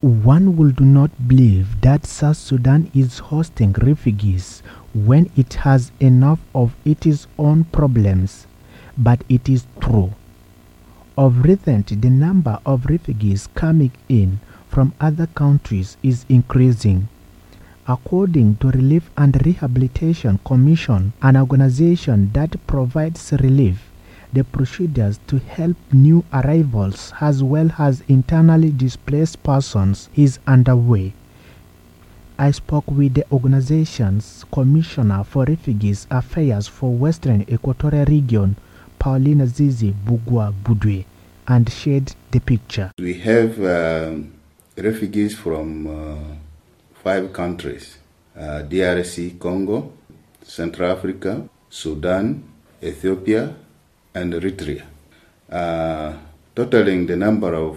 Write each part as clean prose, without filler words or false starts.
One would not believe that South Sudan is hosting refugees when it has enough of its own problems, but it is true. Of recent, the number of refugees coming in from other countries is increasing. According to Relief and Rehabilitation Commission, an organization that provides relief, the procedures to help new arrivals as well as internally displaced persons is underway. I spoke with the organization's Commissioner for Refugees Affairs for Western Equatorial Region, Paulina Zizi Bugwa Budwe, and shared the picture. We have refugees from 5 countries, DRC, Congo, Central Africa, Sudan, Ethiopia, and Eritrea, totaling the number of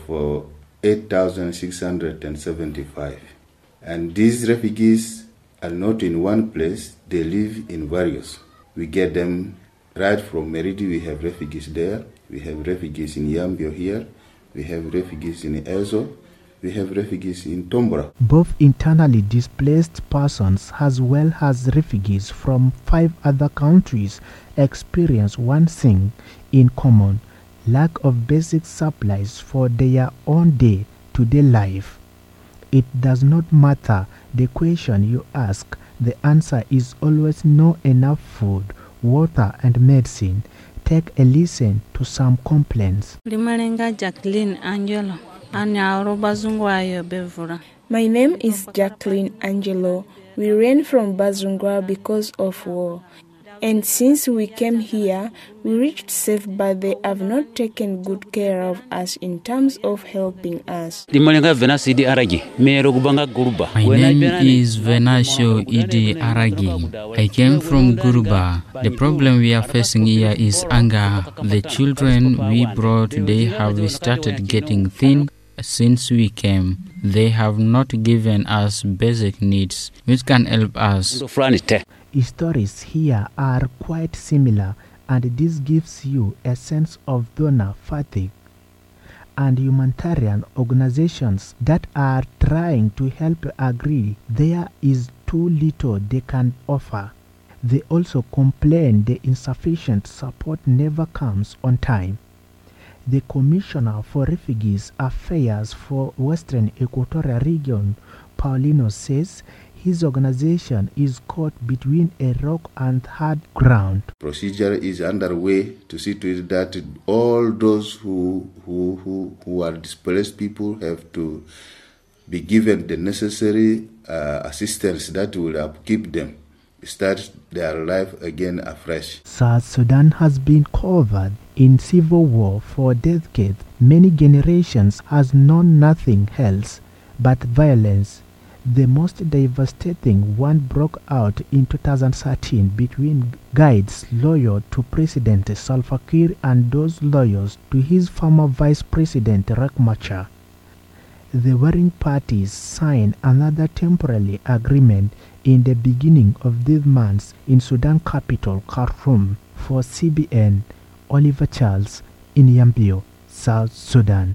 8,675. And these refugees are not in one place, they live in various. We get them right from Meridi, we have refugees there, we have refugees in Yambio here, we have refugees in Ezo, we have refugees in Tombora. Both internally displaced persons as well as refugees from 5 other countries experience one thing in common: lack of basic supplies for their own day-to-day life. It does not matter the question you ask, the answer is always no enough food, water and medicine. Take a listen to some complaints. Limalenga Jacqueline Angelo. My name is Jacqueline Angelo. We ran from Bazungwa because of war. And since we came here, we reached safe, but they have not taken good care of us in terms of helping us. My name is Venasio Idi Aragi. I came from Guruba. The problem we are facing here is anger. The children we brought, they have started getting thin. Since we came, they have not given us basic needs which can help us. Stories here are quite similar, and this gives you a sense of donor fatigue. And humanitarian organizations that are trying to help agree there is too little they can offer. They also complain the insufficient support never comes on time. The Commissioner for Refugees Affairs for Western Equatorial Region, Paulino, says his organization is caught between a rock and hard ground. Procedure is underway to see to it that all those who are displaced people have to be given the necessary assistance that will upkeep them, start their life again afresh. South Sudan has been covered in civil war for decades. Many generations has known nothing else but violence. The most devastating one broke out in 2013 between guides loyal to President Salva Kiir and those loyal to his former Vice President Riek Machar. The warring parties signed another temporary agreement in the beginning of this month in Sudan capital Khartoum. For CBN, Oliver Charles in Yambio, South Sudan.